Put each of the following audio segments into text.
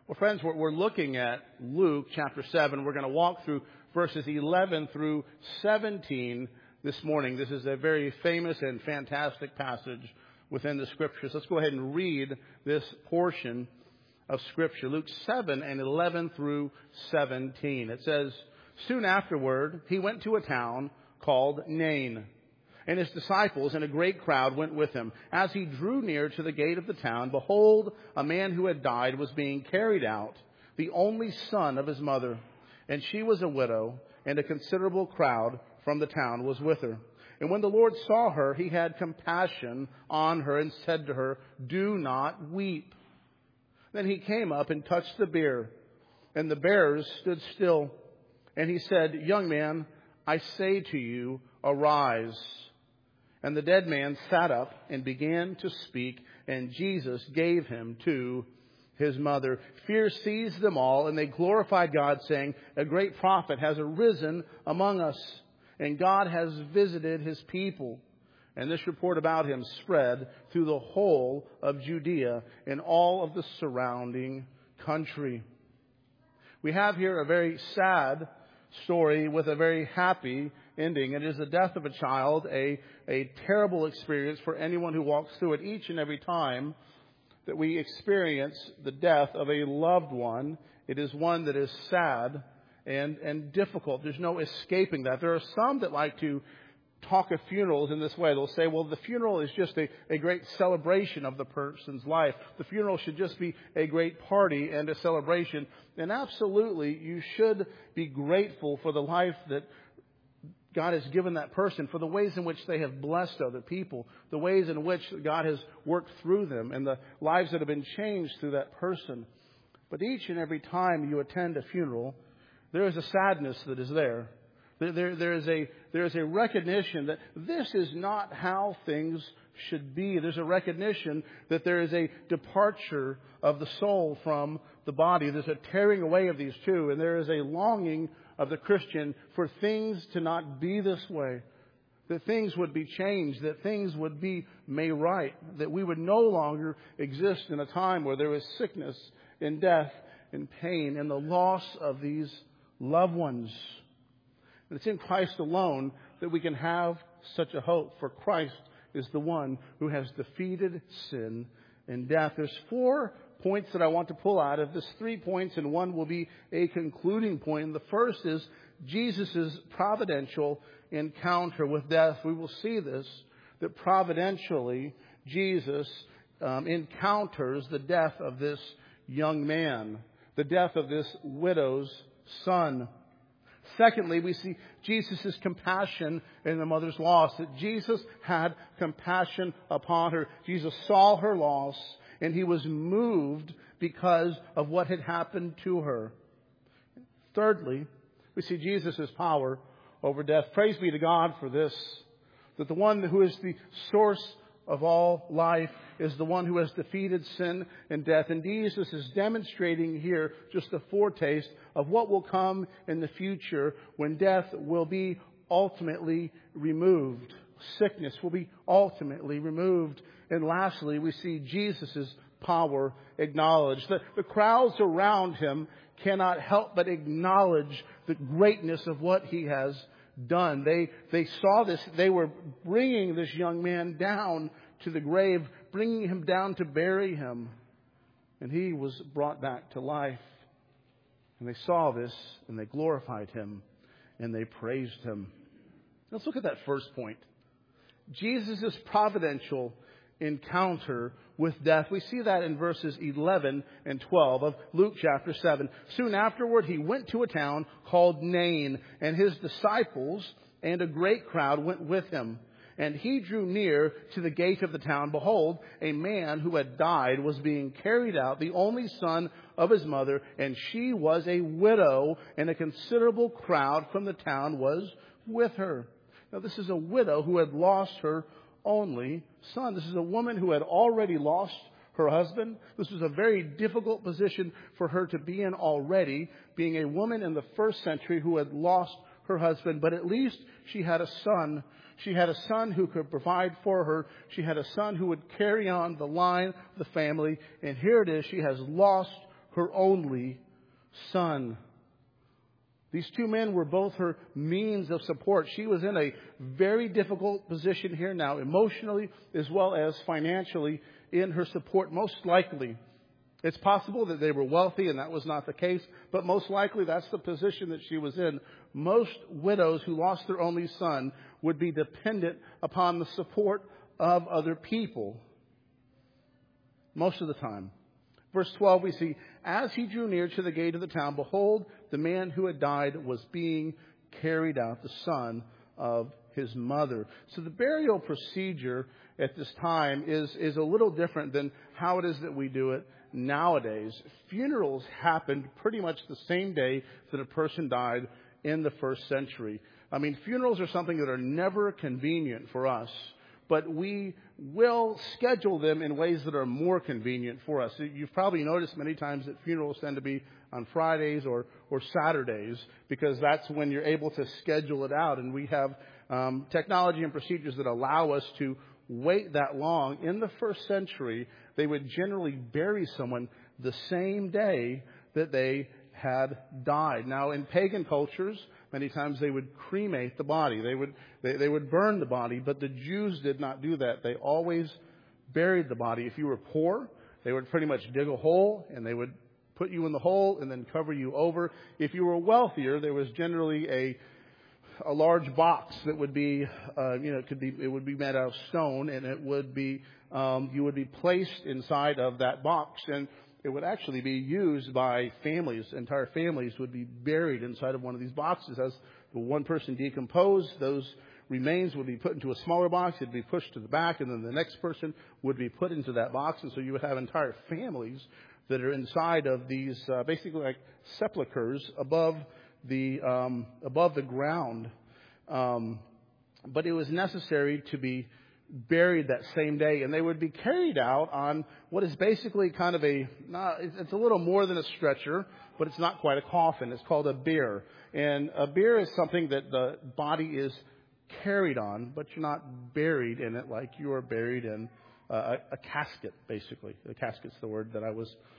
Well, friends, we're looking at Luke chapter 7. We're going to walk through verses 11 through 17 this morning. This is a very famous and fantastic passage within the Scriptures. Let's go ahead and read this portion of Scripture. Luke 7 and 11 through 17. It says, "Soon afterward, he went to a town called Nain, and his disciples and a great crowd went with him. As he drew near to the gate of the town, behold, a man who had died was being carried out, the only son of his mother. And she was a widow, and a considerable crowd from the town was with her. And when the Lord saw her, he had compassion on her and said to her, 'Do not weep.' Then he came up and touched the bier, and the bearers stood still. And he said, 'Young man, I say to you, arise.' And the dead man sat up and began to speak, and Jesus gave him to his mother. Fear seized them all, and they glorified God, saying, 'A great prophet has arisen among us, and God has visited his people.' And this report about him spread through the whole of Judea and all of the surrounding country." We have here a very sad story with a very happy ending. It is the death of a child, a terrible experience for anyone who walks through it. Each and every time that we experience the death of a loved one, it is one that is sad and difficult. There's no escaping that. There are some that like to talk of funerals in this way. They'll say, well, the funeral is just a great celebration of the person's life. The funeral should just be a great party and a celebration. And absolutely, you should be grateful for the life that God has given that person, for the ways in which they have blessed other people, the ways in which God has worked through them, and the lives that have been changed through that person. But each and every time you attend a funeral, there is a sadness that is there. There is a recognition that this is not how things should be. There's a recognition that there is a departure of the soul from the body. There's a tearing away of these two, and there is a longing of the Christian for things to not be this way, that things would be changed, that things would be made right, that we would no longer exist in a time where there is sickness and death and pain and the loss of these loved ones. And it's in Christ alone that we can have such a hope, for Christ is the one who has defeated sin and death. There's 4 points that I want to pull out of this, 3 points, and one will be a concluding point. And the first is Jesus' providential encounter with death. We will see this, that providentially Jesus encounters the death of this young man, the death of this widow's son. Secondly, we see Jesus' compassion in the mother's loss, that Jesus had compassion upon her. Jesus saw her loss, and he was moved because of what had happened to her. Thirdly, we see Jesus' power over death. Praise be to God for this, that the one who is the source of all life is the one who has defeated sin and death. And Jesus is demonstrating here just a foretaste of what will come in the future when death will be ultimately removed. Sickness will be ultimately removed. And lastly, we see Jesus' power acknowledged. The crowds around him cannot help but acknowledge the greatness of what he has done. They saw this. They were bringing this young man down to the grave, bringing him down to bury him. And he was brought back to life. And they saw this, and they glorified him, and they praised him. Let's look at that first point. Jesus' providential encounter with death. We see that in verses 11 and 12 of Luke chapter 7. "Soon afterward, he went to a town called Nain, and his disciples and a great crowd went with him. And he drew near to the gate of the town. Behold, a man who had died was being carried out, the only son of his mother, and she was a widow, and a considerable crowd from the town was with her." Now, this is a widow who had lost her only son. This is a woman who had already lost her husband. This was a very difficult position for her to be in already, being a woman in the first century who had lost her husband. But at least she had a son. She had a son who could provide for her. She had a son who would carry on the line of the family. And here it is, she has lost her only son. These two men were both her means of support. She was in a very difficult position here now, emotionally as well as financially, in her support, most likely. It's possible that they were wealthy and that was not the case, but most likely that's the position that she was in. Most widows who lost their only son would be dependent upon the support of other people. Most of the time. Verse 12, we see, as he drew near to the gate of the town, behold, the man who had died was being carried out, the son of his mother. So the burial procedure at this time is a little different than how it is that we do it nowadays. Funerals happened pretty much the same day that a person died in the first century. I mean, funerals are something that are never convenient for us, but we will schedule them in ways that are more convenient for us. You've probably noticed many times that funerals tend to be on Fridays or Saturdays, because that's when you're able to schedule it out. And we have technology and procedures that allow us to wait that long. In the first century, they would generally bury someone the same day that they had died. Now, in pagan cultures, many times they would cremate the body. They would burn the body, but the Jews did not do that. They always buried the body. If you were poor, they would pretty much dig a hole and they would put you in the hole and then cover you over. If you were wealthier, there was generally a large box that would be, it would be made out of stone, and it would be, you would be placed inside of that box, and it would actually be used by families. Entire families would be buried inside of one of these boxes. As the one person decomposed, those remains would be put into a smaller box. It'd be pushed to the back, and then the next person would be put into that box. And so you would have entire families that are inside of these, basically like sepulchers above the ground. But it was necessary to be buried that same day, and they would be carried out on what is basically kind of it's a little more than a stretcher, but it's not quite a coffin. It's called a bier. And a bier is something that the body is carried on, but you're not buried in it like you are buried in a casket, basically. The casket's the word that I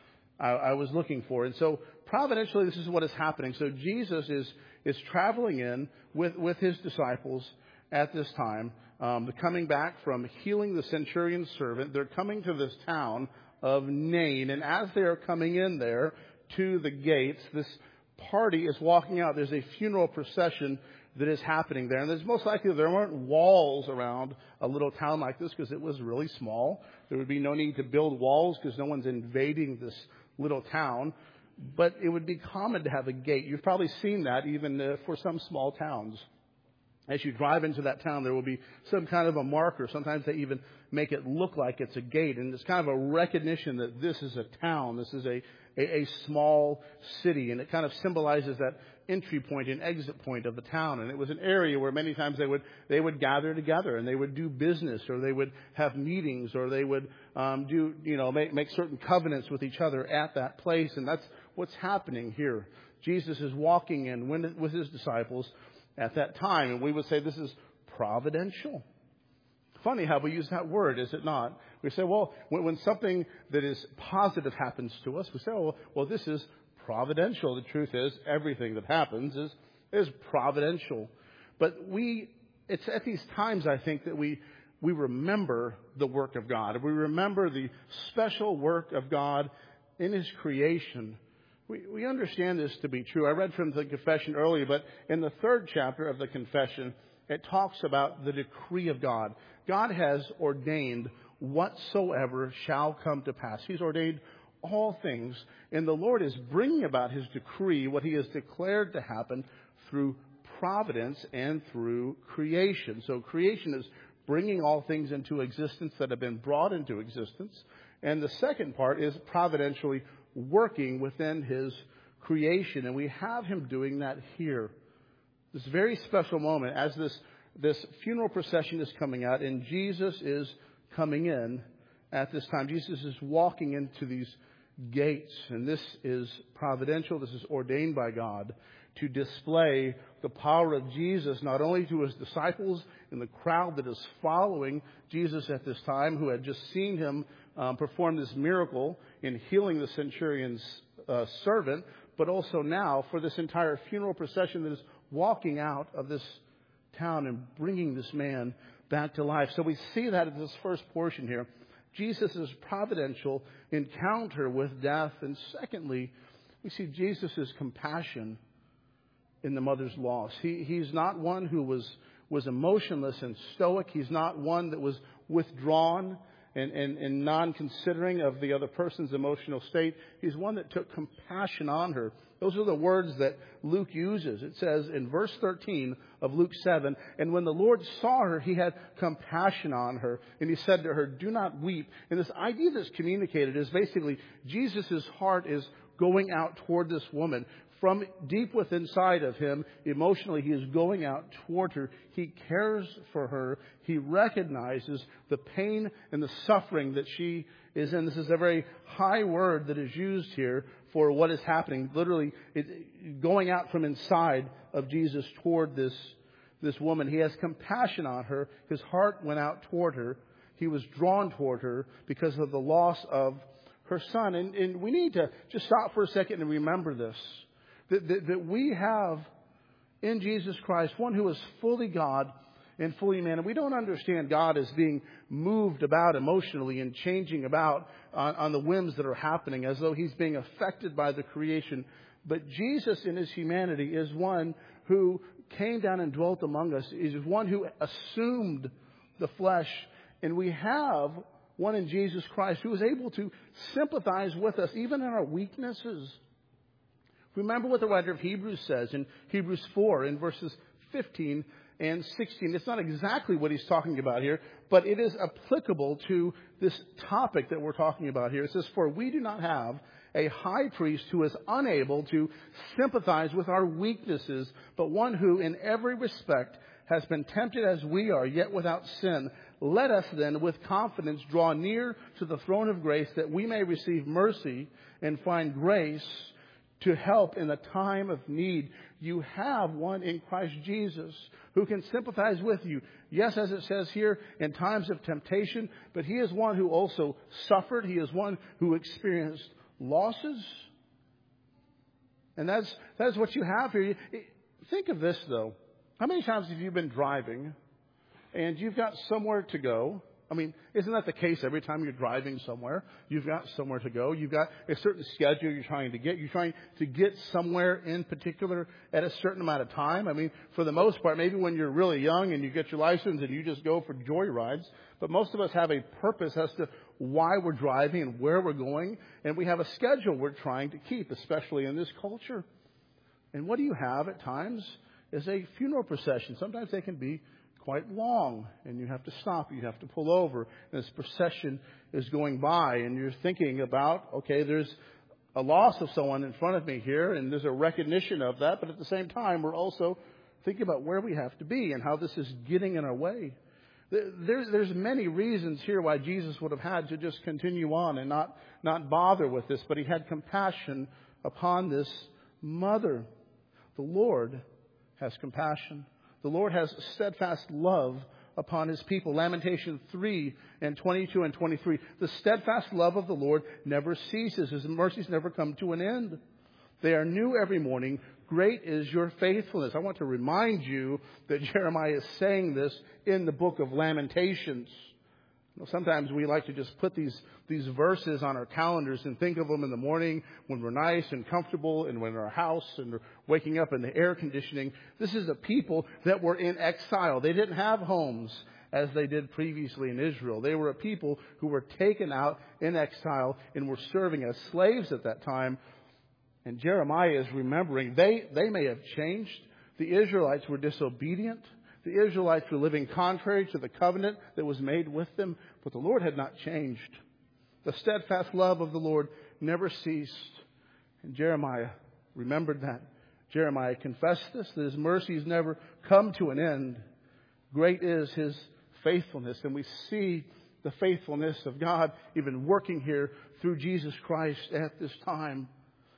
was looking for. And so providentially, this is what is happening. So Jesus is traveling in with his disciples at this time. They're coming back from healing the centurion's servant. They're coming to this town of Nain. And as they are coming in there to the gates, this party is walking out. There's a funeral procession that is happening there. And there's most likely there weren't walls around a little town like this because it was really small. There would be no need to build walls because no one's invading this little town. But it would be common to have a gate. You've probably seen that even for some small towns. As you drive into that town, there will be some kind of a marker. Sometimes they even make it look like it's a gate. And it's kind of a recognition that this is a town. This is a small city. And it kind of symbolizes that entry point and exit point of the town. And it was an area where many times they would gather together and they would do business, or they would have meetings, or they would make certain covenants with each other at that place. And that's what's happening here. Jesus is walking in with his disciples at that time, and we would say this is providential. Funny how we use that word, is it not? We say, well, when something that is positive happens to us, we say, well, this is providential. The truth is, everything that happens is providential. But it's at these times, I think, that we remember the work of God. We remember the special work of God in his creation. We understand this to be true. I read from the confession earlier, but in the 3rd chapter of the confession, it talks about the decree of God. God has ordained whatsoever shall come to pass. He's ordained all things, and the Lord is bringing about his decree, what he has declared to happen, through providence and through creation. So creation is bringing all things into existence that have been brought into existence. And the second part is providentially working within his creation. And we have him doing that here. This very special moment as this funeral procession is coming out, and Jesus is coming in at this time. Jesus is walking into these gates, and this is providential. This is ordained by God to display the power of Jesus, not only to his disciples and the crowd that is following Jesus at this time, who had just seen him perform this miracle in healing the centurion's servant, but also now for this entire funeral procession that is walking out of this town and bringing this man back to life. So we see that in this first portion here. Jesus' providential encounter with death. And secondly, we see Jesus' compassion in the mother's loss. He's not one who was emotionless and stoic. He's not one that was withdrawn and non-considering of the other person's emotional state. He's one that took compassion on her. Those are the words that Luke uses. It says in verse 13 of Luke 7, "And when the Lord saw her, he had compassion on her. And he said to her, 'Do not weep.'" And this idea that's communicated is basically Jesus' heart is going out toward this woman. From deep within inside of him, emotionally, he is going out toward her. He cares for her. He recognizes the pain and the suffering that she is in. This is a very high word that is used here for what is happening. Literally, going out from inside of Jesus toward this woman. He has compassion on her. His heart went out toward her. He was drawn toward her because of the loss of her son. And we need to just stop for a second and remember this. That we have in Jesus Christ one who is fully God and fully man. And we don't understand God as being moved about emotionally and changing about on the whims that are happening as though he's being affected by the creation. But Jesus in his humanity is one who came down and dwelt among us. Is one who assumed the flesh. And we have one in Jesus Christ who is able to sympathize with us even in our weaknesses. Remember what the writer of Hebrews says in Hebrews 4 in verses 15 and 16. It's not exactly what he's talking about here, but it is applicable to this topic that we're talking about here. It says, "For we do not have a high priest who is unable to sympathize with our weaknesses, but one who in every respect has been tempted as we are, yet without sin. Let us then with confidence draw near to the throne of grace that we may receive mercy and find grace to help in the time of need." You have one in Christ Jesus who can sympathize with you. Yes, as it says here, in times of temptation, but he is one who also suffered. He is one who experienced losses. And that's what you have here. Think of this, though. How many times have you been driving and you've got somewhere to go? I mean, isn't that the case every time you're driving somewhere? You've got somewhere to go. You've got a certain schedule you're trying to get. You're trying to get somewhere in particular at a certain amount of time. I mean, for the most part, maybe when you're really young and you get your license and you just go for joyrides. But most of us have a purpose as to why we're driving and where we're going. And we have a schedule we're trying to keep, especially in this culture. And what do you have at times is a funeral procession. Sometimes they can be quite long, and you have to stop, you have to pull over, and this procession is going by, and you're thinking about, okay, there's a loss of someone in front of me here, and there's a recognition of that, but at the same time, we're also thinking about where we have to be and how this is getting in our way. There's many reasons here why Jesus would have had to just continue on and not bother with this, but he had compassion upon this mother. The Lord has compassion. The Lord has steadfast love upon his people. Lamentation 3 and 22 and 23. The steadfast love of the Lord never ceases. His mercies never come to an end. They are new every morning. Great is your faithfulness. I want to remind you that Jeremiah is saying this in the book of Lamentations. Sometimes we like to just put these verses on our calendars and think of them in the morning when we're nice and comfortable and when we're in our house and we're waking up in the air conditioning. This is a people that were in exile. They didn't have homes as they did previously in Israel. They were a people who were taken out in exile and were serving as slaves at that time. And Jeremiah is remembering they may have changed. The Israelites were disobedient. The Israelites were living contrary to the covenant that was made with them, but the Lord had not changed. The steadfast love of the Lord never ceased. And Jeremiah remembered that. Jeremiah confessed this, that his mercies never come to an end. Great is his faithfulness. And we see the faithfulness of God even working here through Jesus Christ at this time.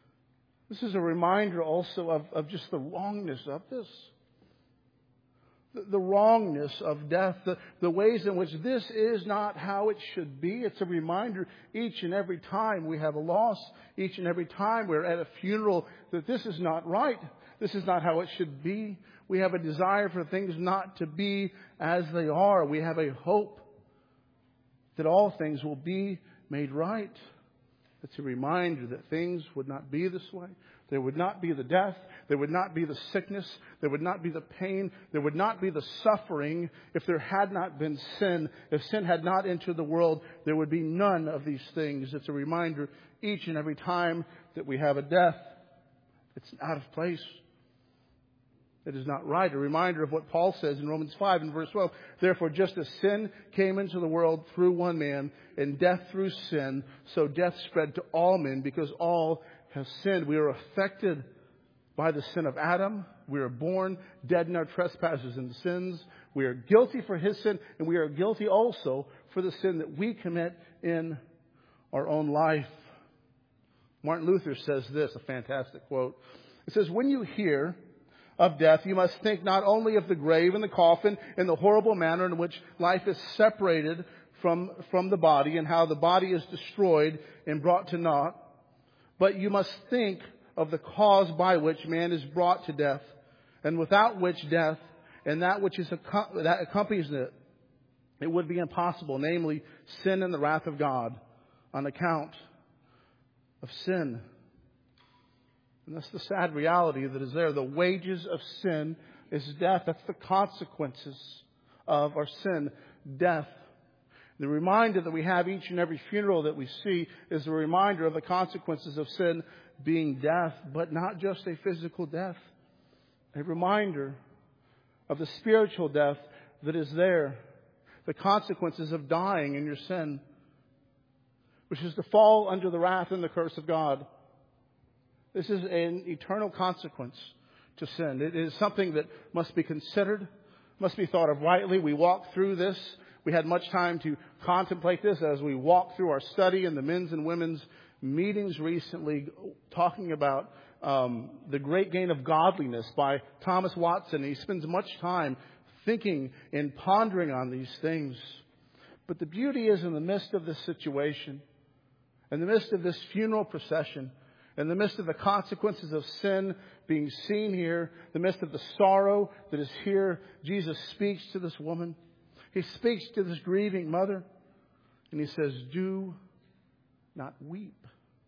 This is a reminder also of just the wrongness of this. the wrongness of death, the ways in which this is not how it should be. It's a reminder each and every time we have a loss, each and every time we're at a funeral, that this is not right. This is not how it should be. We have a desire for things not to be as they are. We have a hope that all things will be made right. It's a reminder that things would not be this way. There would not be the death. There would not be the sickness. There would not be the pain. There would not be the suffering if there had not been sin. If sin had not entered the world, there would be none of these things. It's a reminder each and every time that we have a death. It's out of place. It is not right. A reminder of what Paul says in Romans 5 and verse 12. Therefore, just as sin came into the world through one man, and death through sin, so death spread to all men because all have sinned. We are affected by the sin of Adam. We are born dead in our trespasses and sins. We are guilty for his sin, and we are guilty also for the sin that we commit in our own life. Martin Luther says this, a fantastic quote. It says, when you hear of death, you must think not only of the grave and the coffin and the horrible manner in which life is separated from the body and how the body is destroyed and brought to naught, but you must think of the cause by which man is brought to death, and without which death and that which is that accompanies it, it would be impossible, namely sin and the wrath of God on account of sin. And that's the sad reality that is there. The wages of sin is death. That's the consequences of our sin, death. The reminder that we have each and every funeral that we see is a reminder of the consequences of sin being death, but not just a physical death. A reminder of the spiritual death that is there. The consequences of dying in your sin, which is to fall under the wrath and the curse of God. This is an eternal consequence to sin. It is something that must be considered, must be thought of rightly. We walk through this. We had much time to contemplate this as we walked through our study in the men's and women's meetings recently, talking about The Great Gain of Godliness by Thomas Watson. He spends much time thinking and pondering on these things. But the beauty is, in the midst of this situation, in the midst of this funeral procession, in the midst of the consequences of sin being seen here, in the midst of the sorrow that is here, Jesus speaks to this woman. He speaks to this grieving mother. And he says, do not weep.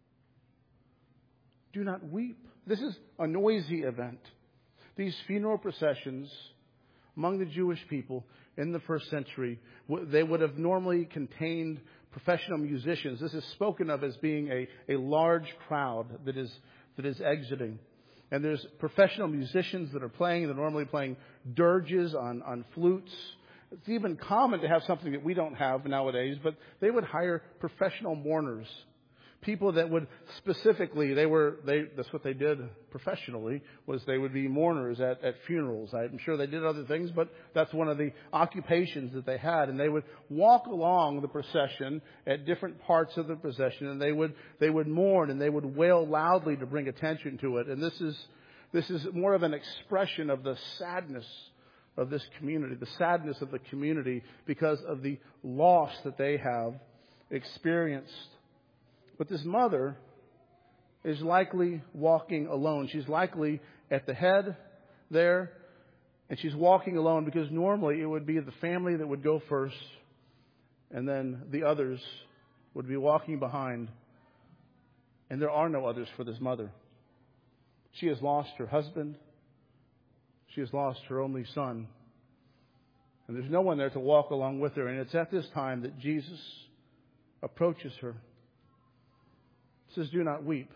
Do not weep. This is a noisy event. These funeral processions among the Jewish people in the first century, they would have normally contained professional musicians. This is spoken of as being a large crowd that is exiting. And there's professional musicians that are playing. They're normally playing dirges on flutes. It's even common to have something that we don't have nowadays, but they would hire professional mourners. People that would specifically, that's what they did professionally, was they would be mourners at funerals. I'm sure they did other things, but that's one of the occupations that they had. And they would walk along the procession at different parts of the procession, and they would mourn and they would wail loudly to bring attention to it. And this is more of an expression of the sadness of this community, the sadness of the community because of the loss that they have experienced. But this mother is likely walking alone. She's likely at the head there, and she's walking alone because normally it would be the family that would go first, and then the others would be walking behind. And there are no others for this mother. She has lost her husband. She has lost her only son. And there's no one there to walk along with her. And it's at this time that Jesus approaches her. He says, do not weep.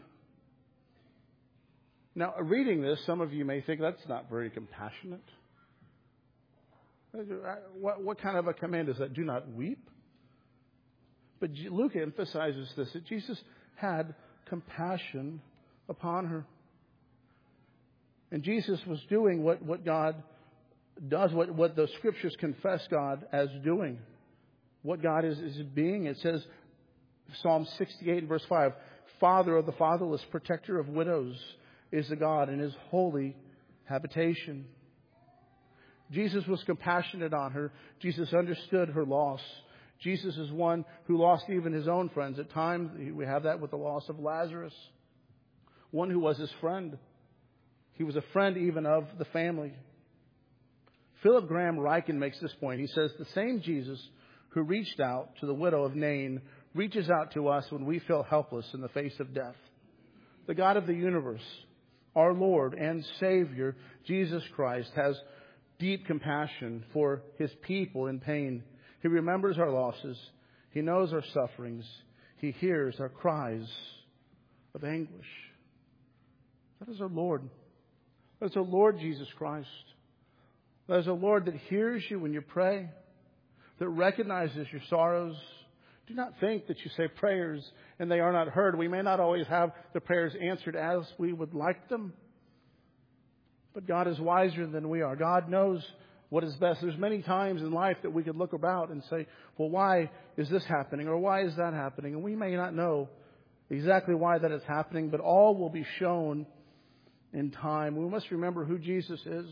Now, reading this, some of you may think that's not very compassionate. What kind of a command is that? Do not weep? But Luke emphasizes this, that Jesus had compassion upon her. And Jesus was doing what God does, what the Scriptures confess God as doing. What God is being. It says, Psalm 68 verse 5, Father of the fatherless, protector of widows is the God in His holy habitation. Jesus was compassionate on her. Jesus understood her loss. Jesus is one who lost even his own friends. At times, we have that with the loss of Lazarus, one who was his friend. He was a friend even of the family. Philip Graham Ryken makes this point. He says, the same Jesus who reached out to the widow of Nain reaches out to us when we feel helpless in the face of death. The God of the universe, our Lord and Savior, Jesus Christ, has deep compassion for his people in pain. He remembers our losses. He knows our sufferings. He hears our cries of anguish. That is our Lord. That is our Lord Jesus Christ. That is a Lord that hears you when you pray, that recognizes your sorrows. Do not think that you say prayers and they are not heard. We may not always have the prayers answered as we would like them, but God is wiser than we are. God knows what is best. There's many times in life that we could look about and say, well, why is this happening or why is that happening? And we may not know exactly why that is happening, but all will be shown in time. We must remember who Jesus is,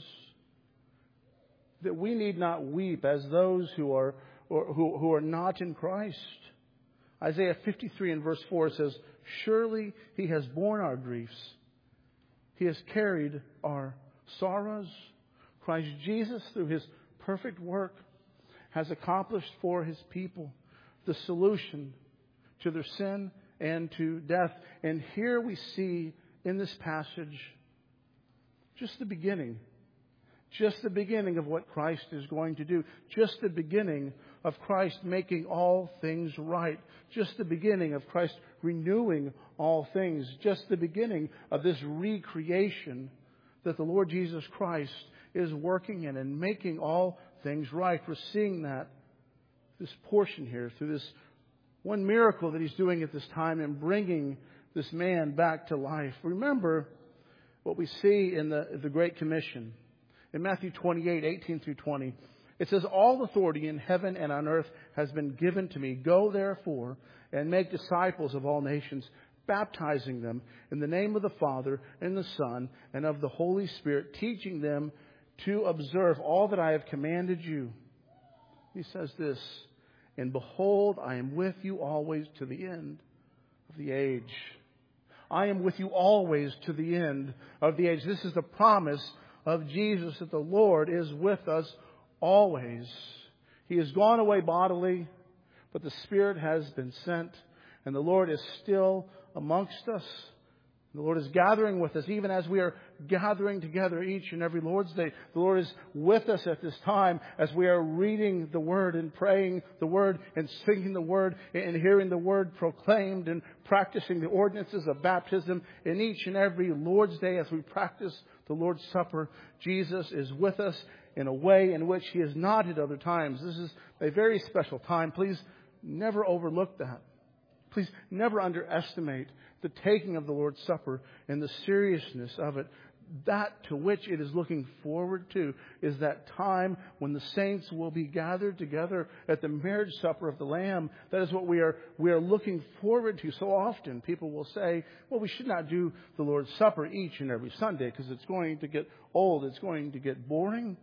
that we need not weep as those who are not in Christ. Isaiah 53 and verse 4 says, surely he has borne our griefs. He has carried our sorrows. Christ Jesus, through his perfect work, has accomplished for his people the solution to their sin and to death. And here we see in this passage just the beginning of what Christ is going to do. Just the beginning of Christ making all things right. Just the beginning of Christ renewing all things. Just the beginning of this recreation that the Lord Jesus Christ is working in and making all things right. We're seeing that, this portion here, through this one miracle that he's doing at this time and bringing this man back to life. Remember what we see in the Great Commission. In Matthew 28, 18 through 20, it says, all authority in heaven and on earth has been given to me. Go therefore and make disciples of all nations, baptizing them in the name of the Father and the Son and of the Holy Spirit, teaching them to observe all that I have commanded you. He says this, and behold, I am with you always to the end of the age. I am with you always to the end of the age. This is the promise of Jesus, that the Lord is with us always. He has gone away bodily, but the Spirit has been sent, and the Lord is still amongst us. The Lord is gathering with us, even as we are gathering together each and every Lord's Day. The Lord is with us at this time as we are reading the Word and praying the Word and singing the Word and hearing the Word proclaimed and practicing the ordinances of baptism. In each and every Lord's Day as we practice the Lord's Supper, Jesus is with us in a way in which He is not at other times. This is a very special time. Please never overlook that. Please never underestimate the taking of the Lord's Supper and the seriousness of it. That to which it is looking forward to is that time when the saints will be gathered together at the marriage supper of the Lamb. That is what we are looking forward to. So often people will say, well, we should not do the Lord's Supper each and every Sunday because it's going to get old. It's going to get boring.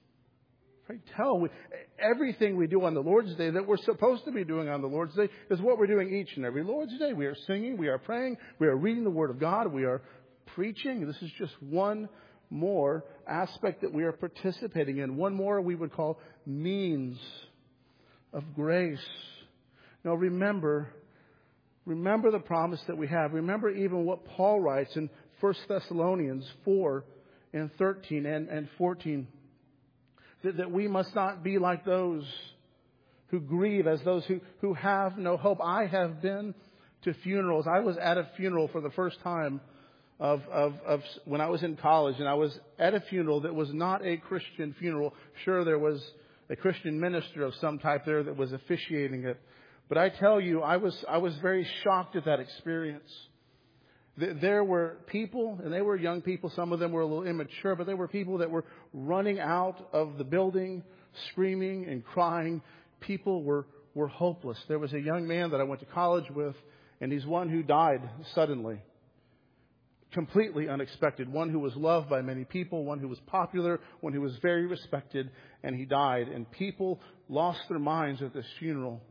Everything we do on the Lord's Day that we're supposed to be doing on the Lord's Day is what we're doing each and every Lord's Day. We are singing, we are praying, we are reading the Word of God, we are preaching. This is just one more aspect that we are participating in. One more we would call means of grace. Now remember the promise that we have. Remember even what Paul writes in 1 Thessalonians 4 and 13 and 14. That we must not be like those who grieve, as those who have no hope. I have been to funerals. I was at a funeral for the first time of when I was in college, and I was at a funeral that was not a Christian funeral. Sure, there was a Christian minister of some type there that was officiating it. But I tell you, I was very shocked at that experience. There were people, and they were young people. Some of them were a little immature, but there were people that were running out of the building, screaming and crying. People were hopeless. There was a young man that I went to college with, and he's one who died suddenly. completely unexpected. One who was loved by many people, one who was popular, one who was very respected, and he died. And people lost their minds at this funeral.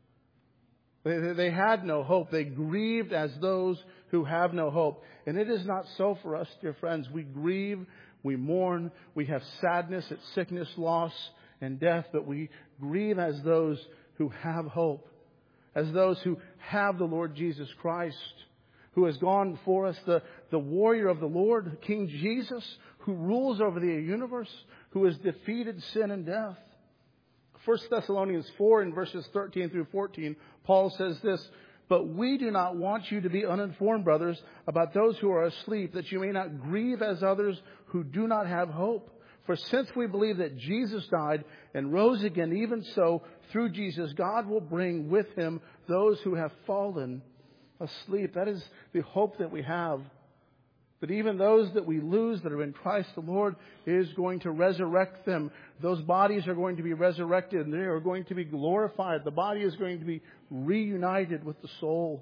They had no hope. They grieved as those who have no hope. And it is not so for us, dear friends. We grieve, we mourn, we have sadness at sickness, loss, and death, but we grieve as those who have hope, as those who have the Lord Jesus Christ, who has gone before us, the warrior of the Lord, King Jesus, who rules over the universe, who has defeated sin and death. 1 Thessalonians 4 in verses 13 through 14, Paul says this, "But we do not want you to be uninformed, brothers, about those who are asleep, that you may not grieve as others who do not have hope. For since we believe that Jesus died and rose again, even so, through Jesus, God will bring with him those who have fallen asleep." That is the hope that we have. That even those that we lose that are in Christ, the Lord is going to resurrect them. Those bodies are going to be resurrected and they are going to be glorified. The body is going to be reunited with the soul.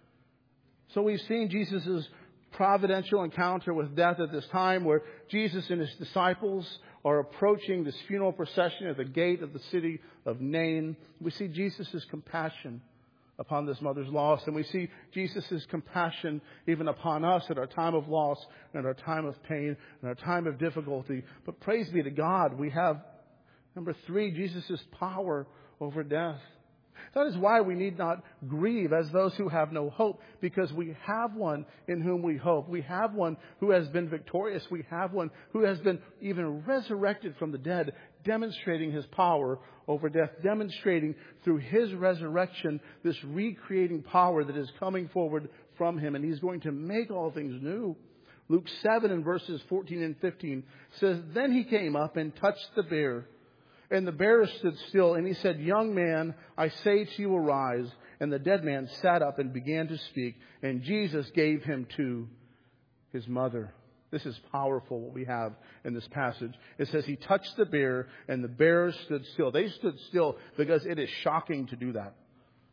So we've seen Jesus' providential encounter with death at this time, where Jesus and his disciples are approaching this funeral procession at the gate of the city of Nain. We see Jesus' compassion upon this mother's loss. And we see Jesus' compassion even upon us at our time of loss and our time of pain and our time of difficulty. But praise be to God, we have, number 3, Jesus' power over death. That is why we need not grieve as those who have no hope, because we have one in whom we hope. We have one who has been victorious. We have one who has been even resurrected from the dead, demonstrating his power over death, demonstrating through his resurrection this recreating power that is coming forward from him. And he's going to make all things new. Luke 7 in verses 14 and 15 says, "Then he came up and touched the bier. And the bearer stood still, and he said, 'Young man, I say to you, arise.' And the dead man sat up and began to speak. And Jesus gave him to his mother." This is powerful what we have in this passage. It says he touched the bier, and the bearer stood still. They stood still because it is shocking to do that.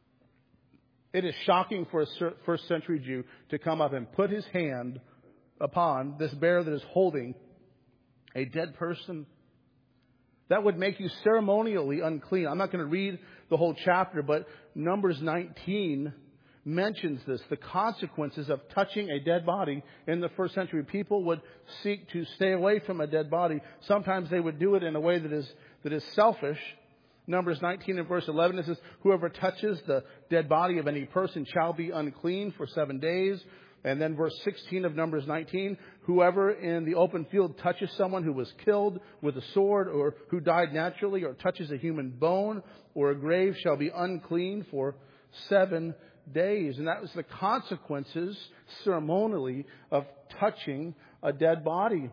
It is shocking for a first century Jew to come up and put his hand upon this bearer that is holding a dead person. That would make you ceremonially unclean. I'm not going to read the whole chapter, but Numbers 19 mentions this. The consequences of touching a dead body in the first century. People would seek to stay away from a dead body. Sometimes they would do it in a way that is selfish. Numbers 19 and verse 11, it says, "Whoever touches the dead body of any person shall be unclean for 7 days." And then verse 16 of Numbers 19, "Whoever in the open field touches someone who was killed with a sword or who died naturally or touches a human bone or a grave shall be unclean for 7 days." And that was the consequences ceremonially of touching a dead body.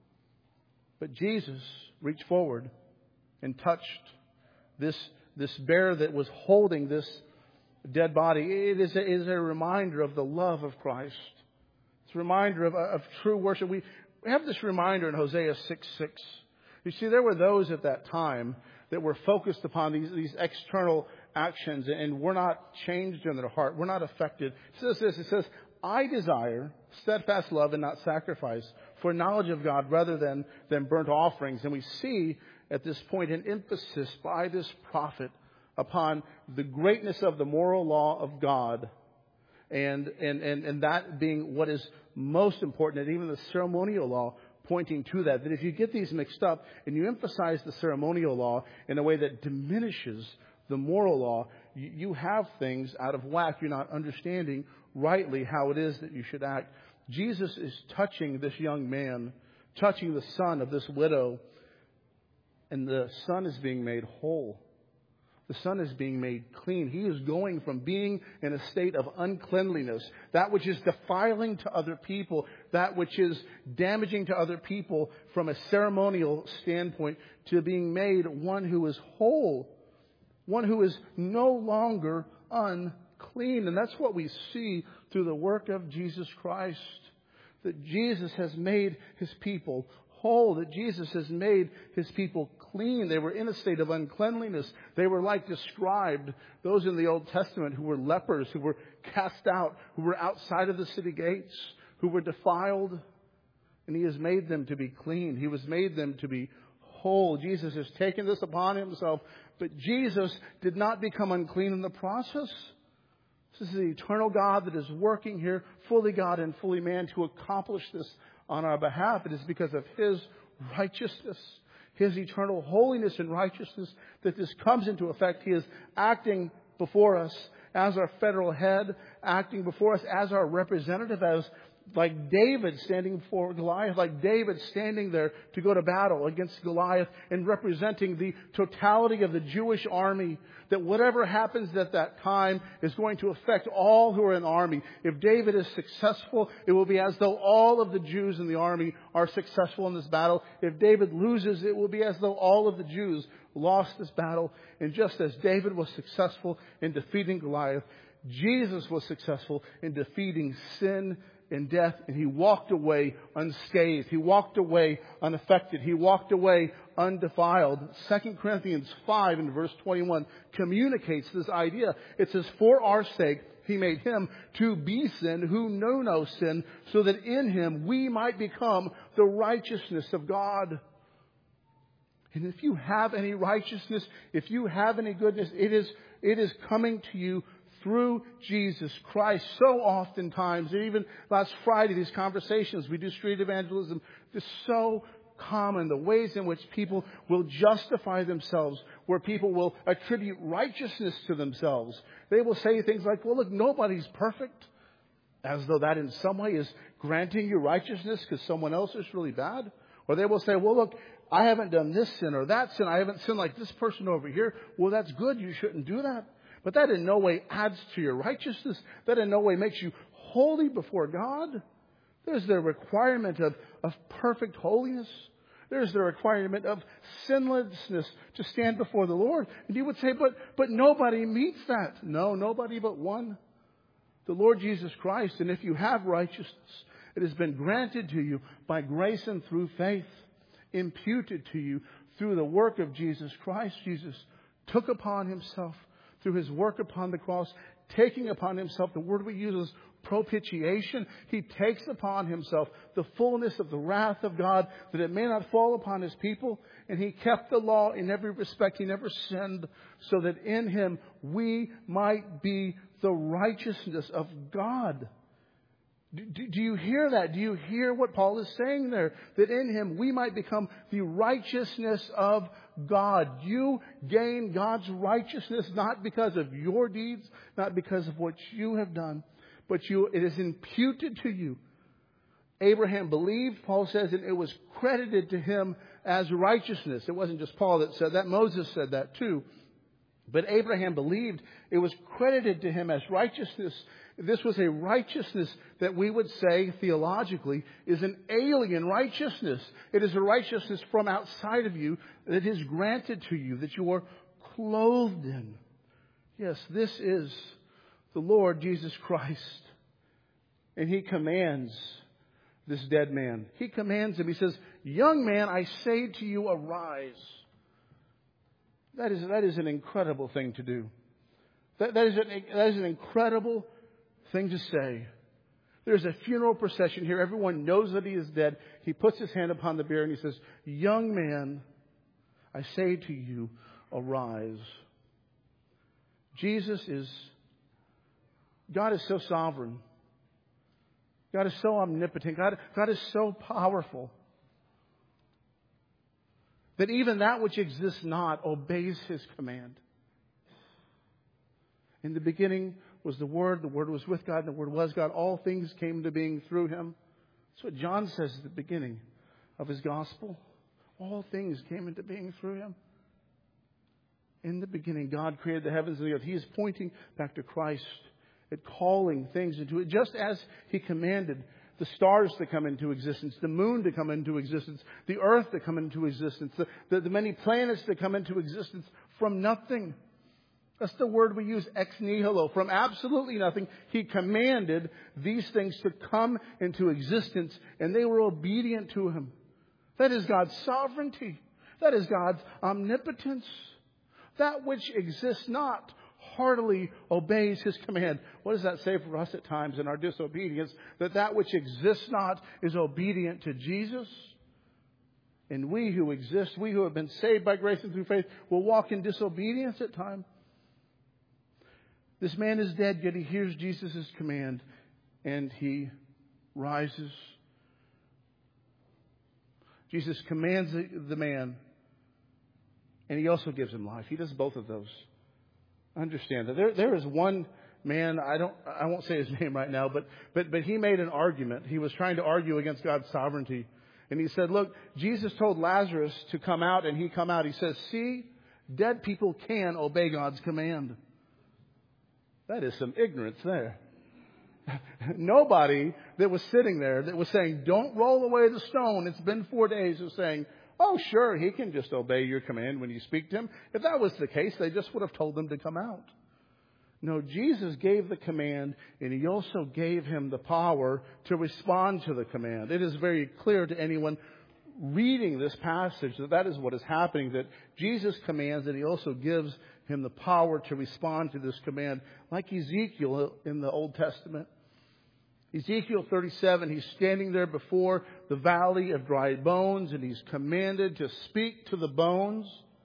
But Jesus reached forward and touched this bearer that was holding this dead body. It is a reminder of the love of Christ. It's a reminder of true worship. We have this reminder in Hosea 6:6. You see, there were those at that time that were focused upon these external actions and were not changed in their heart. Were not affected. It says this. It says, "I desire steadfast love and not sacrifice, for knowledge of God rather than burnt offerings." And we see at this point an emphasis by this prophet upon the greatness of the moral law of God, and that being what is most important, and even the ceremonial law pointing to that. That if you get these mixed up and you emphasize the ceremonial law in a way that diminishes the moral law, you have things out of whack. You're not understanding rightly how it is that you should act. Jesus is touching this young man, touching the son of this widow, and the son is being made whole. The son is being made clean. He is going from being in a state of uncleanliness, that which is defiling to other people, that which is damaging to other people from a ceremonial standpoint, to being made one who is whole, one who is no longer unclean. And that's what we see through the work of Jesus Christ, that Jesus has made his people whole, that Jesus has made his people clean. They were in a state of uncleanliness. They were like described, those in the Old Testament who were lepers, who were cast out, who were outside of the city gates, who were defiled, and He has made them to be clean. He has made them to be whole. Jesus has taken this upon Himself, but Jesus did not become unclean in the process. This is the eternal God that is working here, fully God and fully man, to accomplish this on our behalf. It is because of His righteousness, His eternal holiness and righteousness, that this comes into effect. He is acting before us as our federal head, acting before us as our representative, as like David standing before Goliath, like David standing there to go to battle against Goliath and representing the totality of the Jewish army, that whatever happens at that time is going to affect all who are in the army. If David is successful, it will be as though all of the Jews in the army are successful in this battle. If David loses, it will be as though all of the Jews lost this battle. And just as David was successful in defeating Goliath, Jesus was successful in defeating sin and death, and He walked away unscathed. He walked away unaffected. He walked away undefiled. 2 Corinthians 5 in verse 21 communicates this idea. It says, "For our sake He made Him to be sin who knew no sin, so that in Him we might become the righteousness of God." And if you have any righteousness, if you have any goodness, it is coming to you through Jesus Christ. So oftentimes, even last Friday, these conversations, we do street evangelism, it's so common, the ways in which people will justify themselves, where people will attribute righteousness to themselves. They will say things like, well, look, nobody's perfect, as though that in some way is granting you righteousness because someone else is really bad. Or they will say, well, look, I haven't done this sin or that sin. I haven't sinned like this person over here. Well, that's good. You shouldn't do that. But that in no way adds to your righteousness. That in no way makes you holy before God. There's the requirement of perfect holiness. There's the requirement of sinlessness to stand before the Lord. And you would say, but nobody meets that. No, nobody but one. The Lord Jesus Christ. And if you have righteousness, it has been granted to you by grace and through faith, imputed to you through the work of Jesus Christ. Jesus took upon Himself, through His work upon the cross, taking upon Himself, the word we use is propitiation. He takes upon Himself the fullness of the wrath of God, that it may not fall upon His people. And He kept the law in every respect. He never sinned, so that in Him we might be the righteousness of God. Do you hear that? Do you hear what Paul is saying there? That in Him we might become the righteousness of God. You gain God's righteousness not because of your deeds, not because of what you have done, but it is imputed to you. Abraham believed, Paul says, and it was credited to him as righteousness. It wasn't just Paul that said that. Moses said that too. But Abraham believed, it was credited to him as righteousness. This was a righteousness that we would say theologically is an alien righteousness. It is a righteousness from outside of you that is granted to you, that you are clothed in. Yes, this is the Lord Jesus Christ. And He commands this dead man. He commands him. He says, "Young man, I say to you, arise." That is an incredible thing to do. That is an incredible thing to say. There's a funeral procession here. Everyone knows that he is dead. He puts his hand upon the bier and he says, "Young man, I say to you, arise." God is so sovereign. God is so omnipotent. God is so powerful that even that which exists not obeys His command. In the beginning was the Word was with God, and the Word was God. All things came into being through Him. That's what John says at the beginning of his gospel. All things came into being through Him. In the beginning, God created the heavens and the earth. He is pointing back to Christ, at calling things into it, just as He commanded the stars to come into existence, the moon to come into existence, the earth to come into existence, the many planets to come into existence from nothing. That's the word we use, ex nihilo, from absolutely nothing. He commanded these things to come into existence, and they were obedient to Him. That is God's sovereignty. That is God's omnipotence. That which exists not heartily obeys His command. What does that say for us at times in our disobedience? That which exists not is obedient to Jesus. And we who exist, we who have been saved by grace and through faith, will walk in disobedience at times. This man is dead, yet he hears Jesus' command and he rises. Jesus commands the man, and He also gives him life. He does both of those. Understand that there is one man, I won't say his name right now, but he made an argument. He was trying to argue against God's sovereignty. And he said, look, Jesus told Lazarus to come out, and he come out. He says, see, dead people can obey God's command. That is some ignorance there. Nobody that was sitting there that was saying, don't roll away the stone, it's been 4 days, was saying, oh, sure, he can just obey your command when you speak to him. If that was the case, they just would have told him to come out. No, Jesus gave the command, and He also gave him the power to respond to the command. It is very clear to anyone reading this passage that is what is happening, that Jesus commands, and He also gives him the power to respond to this command. Like Ezekiel in the Old Testament. Ezekiel 37, he's standing there before the valley of dry bones, and he's commanded to speak to the bones.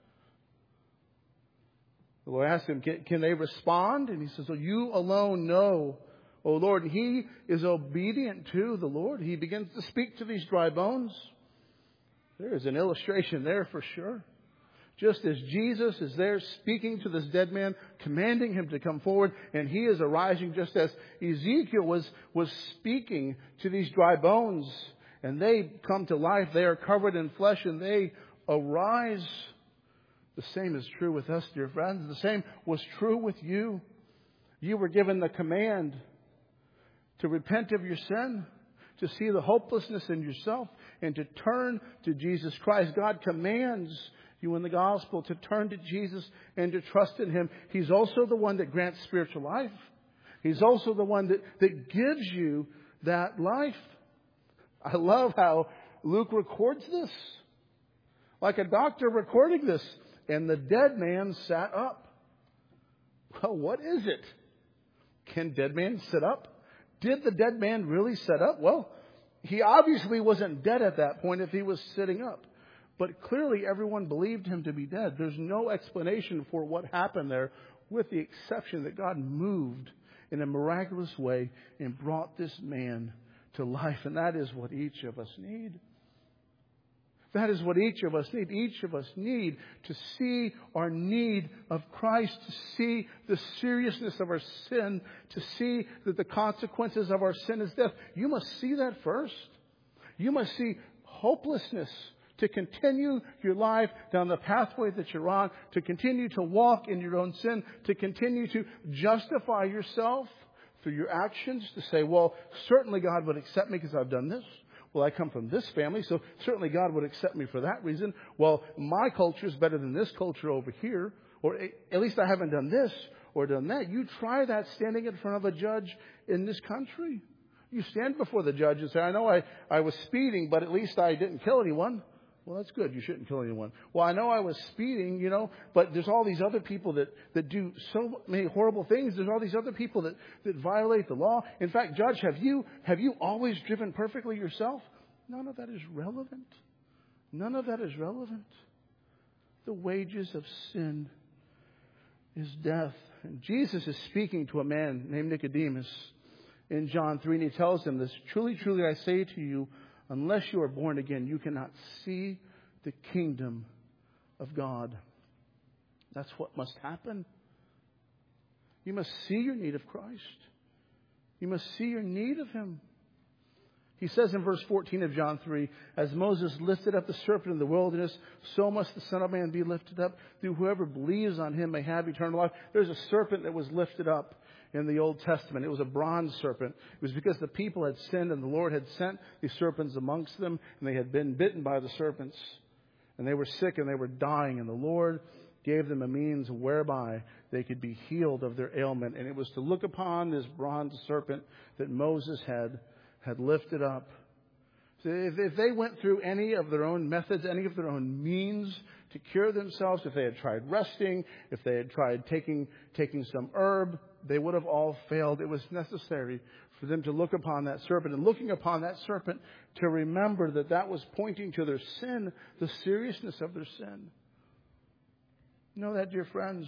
The Lord asked him, can they respond? And he says, oh, you alone know, O Lord. And he is obedient to the Lord. He begins to speak to these dry bones. There is an illustration there for sure. Just as Jesus is there speaking to this dead man, commanding him to come forward, and he is arising, just as Ezekiel was speaking to these dry bones, and they come to life. They are covered in flesh, and they arise. The same is true with us, dear friends. The same was true with you. You were given the command to repent of your sin, to see the hopelessness in yourself, and to turn to Jesus Christ. God commands you in the gospel to turn to Jesus and to trust in Him. He's also the one that grants spiritual life. He's also the one that gives you that life. I love how Luke records this. Like a doctor recording this. And the dead man sat up. Well, what is it? Can dead man sit up? Did the dead man really sit up? Well, he obviously wasn't dead at that point if he was sitting up. But clearly everyone believed him to be dead. There's no explanation for what happened there, with the exception that God moved in a miraculous way and brought this man to life. And that is what each of us need. That is what each of us need. Each of us need to see our need of Christ, to see the seriousness of our sin, to see that the consequences of our sin is death. You must see that first. You must see hopelessness to continue your life down the pathway that you're on, to continue to walk in your own sin, to continue to justify yourself through your actions, to say, well, certainly God would accept me because I've done this. Well, I come from this family, so certainly God would accept me for that reason. Well, my culture is better than this culture over here, or at least I haven't done this or done that. You try that standing in front of a judge in this country. You stand before the judge and say, I know I was speeding, but at least I didn't kill anyone. Well, that's good. You shouldn't kill anyone. Well, I know I was speeding, but there's all these other people that do so many horrible things. There's all these other people that violate the law. In fact, Judge, have you always driven perfectly yourself? None of that is relevant. None of that is relevant. The wages of sin is death. And Jesus is speaking to a man named Nicodemus in John 3, and He tells him this, truly, truly, I say to you, unless you are born again, you cannot see the kingdom of God. That's what must happen. You must see your need of Christ. You must see your need of Him. He says in verse 14 of John 3, as Moses lifted up the serpent in the wilderness, so must the Son of Man be lifted up, through whoever believes on Him may have eternal life. There's a serpent that was lifted up in the Old Testament. It was a bronze serpent. It was because the people had sinned and the Lord had sent these serpents amongst them, and they had been bitten by the serpents, and they were sick and they were dying, and the Lord gave them a means whereby they could be healed of their ailment. And it was to look upon this bronze serpent that Moses had lifted up, So if they went through any of their own methods, any of their own means to cure themselves, if they had tried resting, if they had tried taking some herb, they would have all failed. It was necessary for them to look upon that serpent, and looking upon that serpent to remember that that was pointing to their sin, the seriousness of their sin. Know that, dear friends.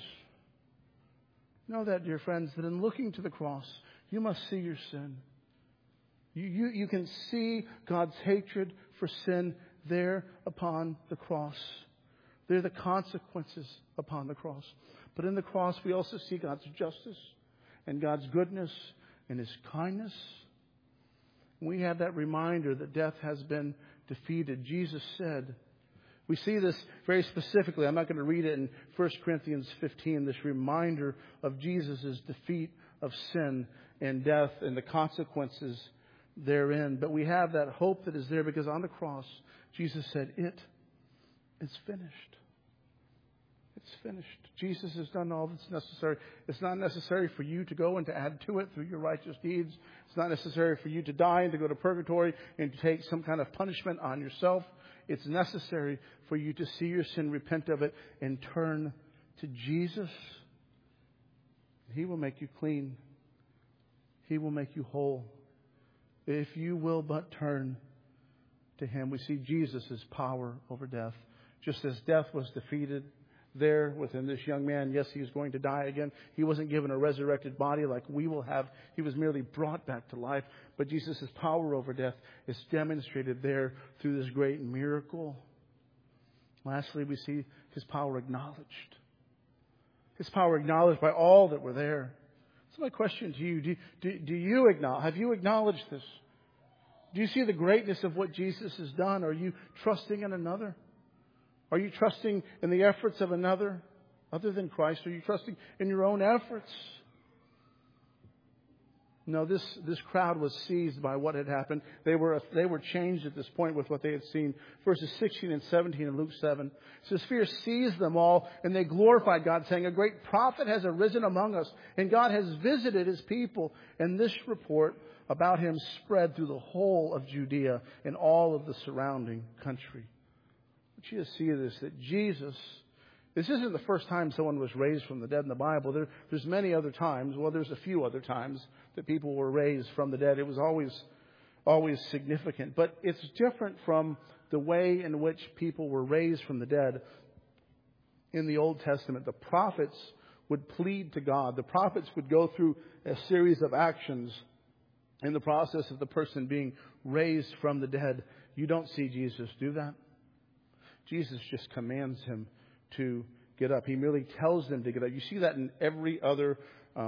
Know that, dear friends, that in looking to the cross, you must see your sin. You can see God's hatred for sin there upon the cross. There are the consequences upon the cross. But in the cross, we also see God's justice and God's goodness and His kindness. We have that reminder that death has been defeated. Jesus said, we see this very specifically. I'm not going to read it in 1 Corinthians 15, this reminder of Jesus' defeat of sin and death and the consequences therein. But we have that hope that is there because on the cross, Jesus said, it is finished. It's finished. Jesus has done all that's necessary. It's not necessary for you to go and to add to it through your righteous deeds. It's not necessary for you to die and to go to purgatory and to take some kind of punishment on yourself. It's necessary for you to see your sin, repent of it, and turn to Jesus. He will make you clean. He will make you whole. If you will but turn to Him. We see Jesus' power over death. Just as death was defeated there within this young man. Yes, he was going to die again. He wasn't given a resurrected body like we will have. He was merely brought back to life. But Jesus' power over death is demonstrated there through this great miracle. Lastly, we see His power acknowledged. His power acknowledged by all that were there. So my question to you, do you acknowledge? Have you acknowledged this? Do you see the greatness of what Jesus has done? Are you trusting in another? Are you trusting in the efforts of another other than Christ? Are you trusting in your own efforts? No, this crowd was seized by what had happened. They were changed at this point with what they had seen. Verses 16 and 17 in Luke 7. It says, fear seized them all, and they glorified God, saying, a great prophet has arisen among us, and God has visited His people. And this report about Him spread through the whole of Judea and all of the surrounding country. I want you to see this, that Jesus, this isn't the first time someone was raised from the dead in the Bible. There's many other times. Well, there's a few other times that people were raised from the dead. It was always significant. But it's different from the way in which people were raised from the dead in the Old Testament. The prophets would plead to God. The prophets would go through a series of actions in the process of the person being raised from the dead. You don't see Jesus do that. Jesus just commands him to get up. He merely tells them to get up. You see that in every other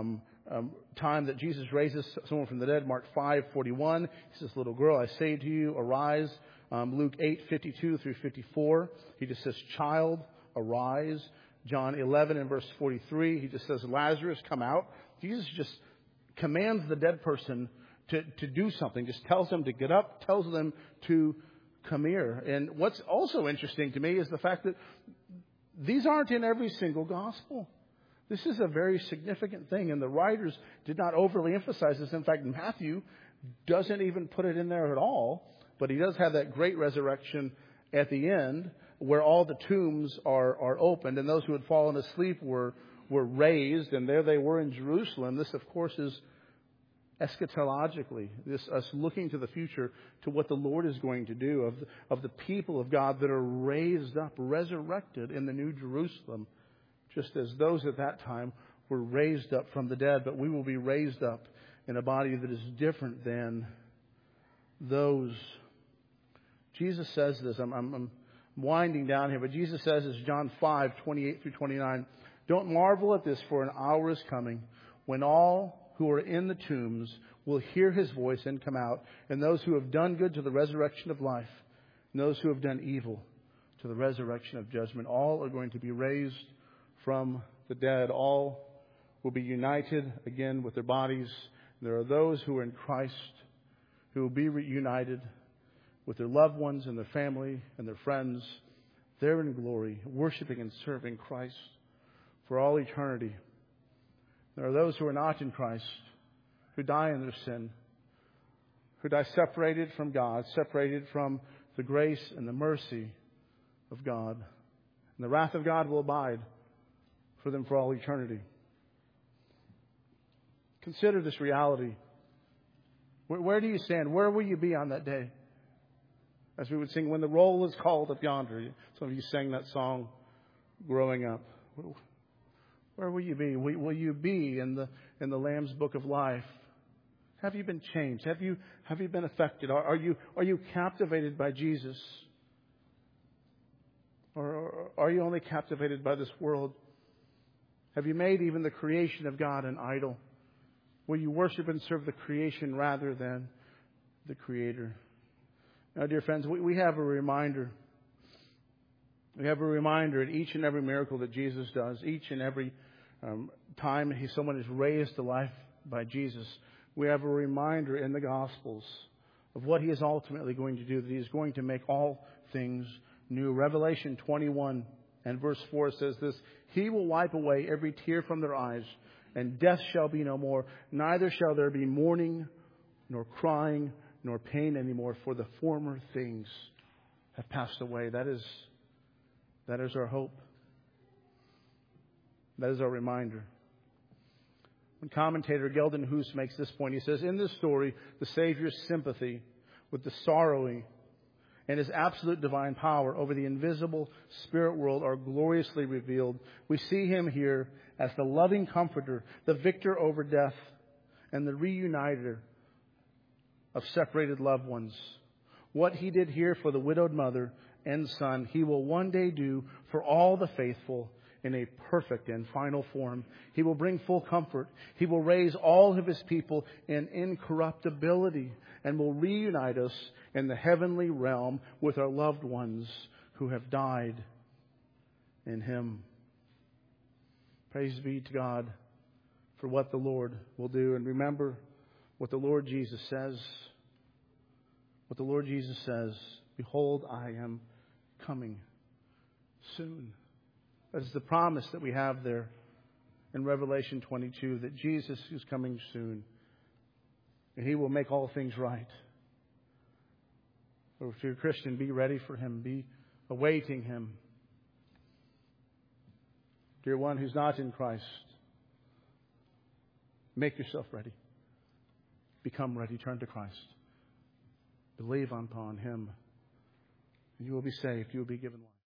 time that Jesus raises someone from the dead. Mark 5:41. He says, little girl, I say to you, arise. Luke 8:52 through 54. He just says, child, arise. John 11 and verse 43. He just says, Lazarus, come out. Jesus just commands the dead person to do something. Just tells them to get up. Tells them to come here. And what's also interesting to me is the fact that these aren't in every single gospel. This is a very significant thing, and the writers did not overly emphasize this. In fact, Matthew doesn't even put it in there at all, but he does have that great resurrection at the end where all the tombs are opened, and those who had fallen asleep were raised, and there they were in Jerusalem. This, of course, is eschatologically, us looking to the future, to what the Lord is going to do of the people of God that are raised up, resurrected in the New Jerusalem, just as those at that time were raised up from the dead. But we will be raised up in a body that is different than those. Jesus says this. I'm winding down here, but Jesus says this, John 5:28 through 29. Don't marvel at this, for an hour is coming when all who are in the tombs will hear His voice and come out, and those who have done good to the resurrection of life, and those who have done evil to the resurrection of judgment. All are going to be raised from the dead. All will be united again with their bodies. There are those who are in Christ who will be reunited with their loved ones and their family and their friends. They're in glory, worshiping and serving Christ for all eternity. There are those who are not in Christ, who die in their sin, who die separated from God, separated from the grace and the mercy of God. And the wrath of God will abide for them for all eternity. Consider this reality. Where do you stand? Where will you be on that day? As we would sing, when the roll is called up yonder. Some of you sang that song growing up. Where will you be? Will you be in the Lamb's Book of Life? Have you been changed? Have you been affected? Are you captivated by Jesus? Or are you only captivated by this world? Have you made even the creation of God an idol? Will you worship and serve the creation rather than the Creator? Now, dear friends, we have a reminder. We have a reminder at each and every miracle that Jesus does, each and every time someone is raised to life by Jesus. We have a reminder in the Gospels of what He is ultimately going to do, that He is going to make all things new. Revelation 21 and verse 4 says this: He will wipe away every tear from their eyes, and death shall be no more. Neither shall there be mourning, nor crying, nor pain anymore, for the former things have passed away. That is our hope. That is our reminder. When commentator Gelden Hoos makes this point, he says, in this story, the Savior's sympathy with the sorrowing and His absolute divine power over the invisible spirit world are gloriously revealed. We see Him here as the loving comforter, the victor over death, and the reuniter of separated loved ones. What He did here for the widowed mother and son, He will one day do for all the faithful in a perfect and final form. He will bring full comfort. He will raise all of His people in incorruptibility and will reunite us in the heavenly realm with our loved ones who have died in Him. Praise be to God for what the Lord will do. And remember what the Lord Jesus says. What the Lord Jesus says, behold, I am coming soon. That is the promise that we have there in Revelation 22, that Jesus is coming soon. And He will make all things right. So if you're a Christian, be ready for Him. Be awaiting Him. Dear one who's not in Christ, make yourself ready. Become ready. Turn to Christ. Believe upon Him. And you will be saved. You will be given life.